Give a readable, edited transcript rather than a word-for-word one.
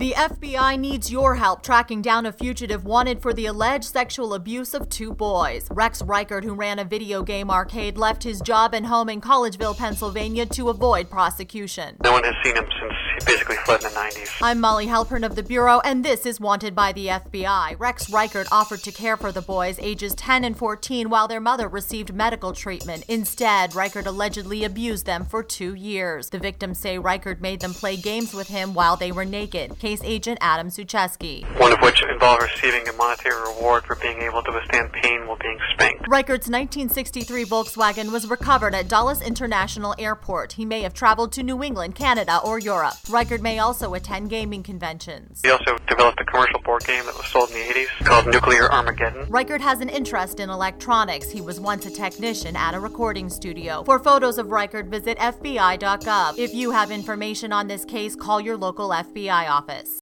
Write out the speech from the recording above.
The FBI needs your help tracking down a fugitive wanted for the alleged sexual abuse of 2 boys. Rex Reichert, who ran a video game arcade, left his job and home in Collegeville, Pennsylvania to avoid prosecution. No one has seen him since he basically fled in the 90s. I'm Molly Halpern of the Bureau, and this is Wanted by the FBI. Rex Reichert offered to care for the boys, ages 10 and 14, while their mother received medical treatment. Instead, Reichert allegedly abused them for 2 years. The victims say Reichert made them play games with him while they were naked. Case agent Adam Sucheski. One of which involved receiving a monetary reward for being able to withstand pain while being spanked. Reichert's 1963 Volkswagen was recovered at Dulles International Airport. He may have traveled to New England, Canada, or Europe. Reichert may also attend gaming conventions. He also developed a commercial board game that was sold in the 80s called Nuclear Armageddon. Reichert has an interest in electronics. He was once a technician at a recording studio. For photos of Reichert, visit FBI.gov. If you have information on this case, call your local FBI office.